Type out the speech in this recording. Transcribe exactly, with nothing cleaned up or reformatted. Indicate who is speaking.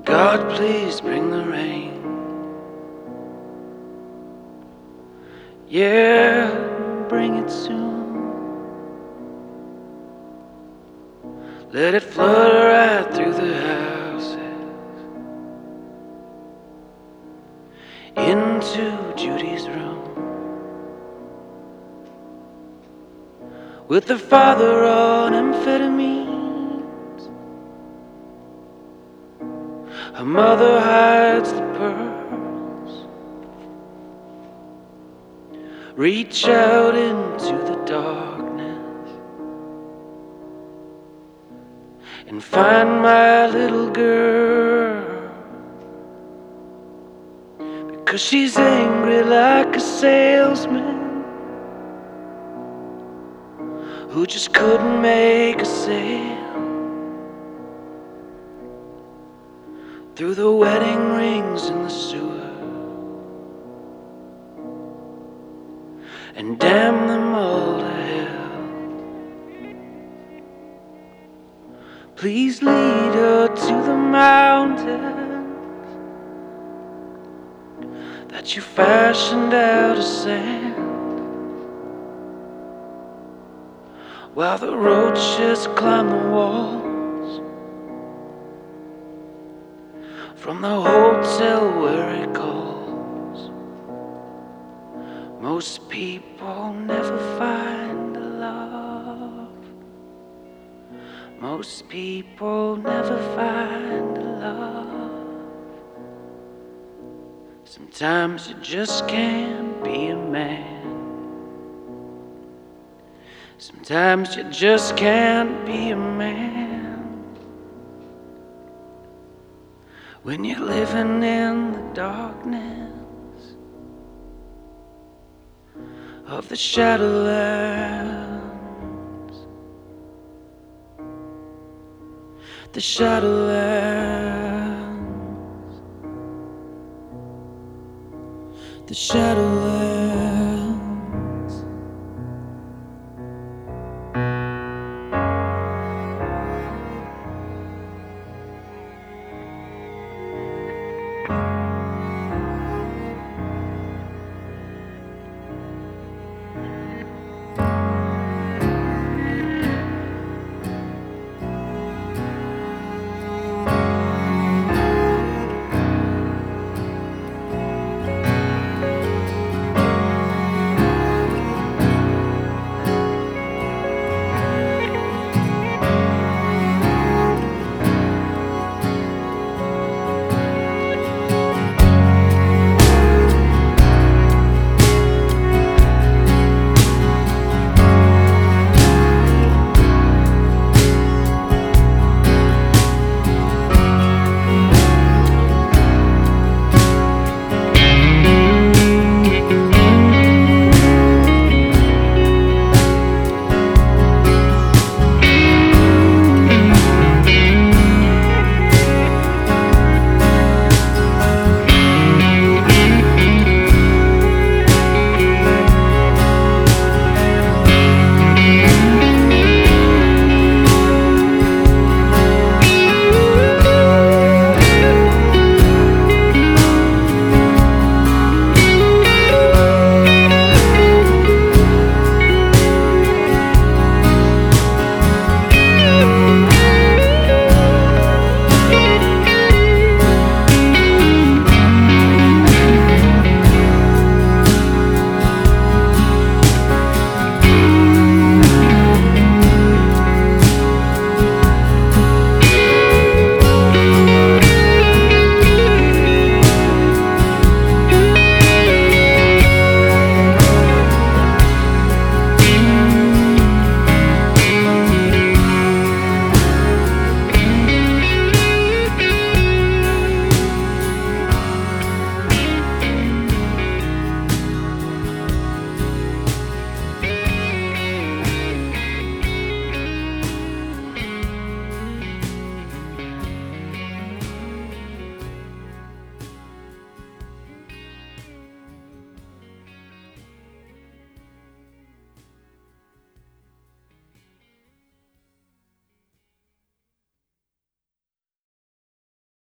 Speaker 1: God, please bring the rain. Yeah, bring it soon. Let it flood right through the houses into Judy's room, with the father on amphetamines. Her mother hides the pearls. Reach out into the darkness and find my little girl, because she's angry like a salesman who just couldn't make a sale. Through the wedding rings in the sewer, and damn them all to hell. Please lead her to the mountains that you fashioned out of sand, while the roaches climb the walls from the hotel where it calls. Most people never find a love. Most people never find a love. Sometimes you just can't be a man. Sometimes you just can't be a man when you're living in the darkness of the Shadowlands. The Shadowlands. The Shadowlands.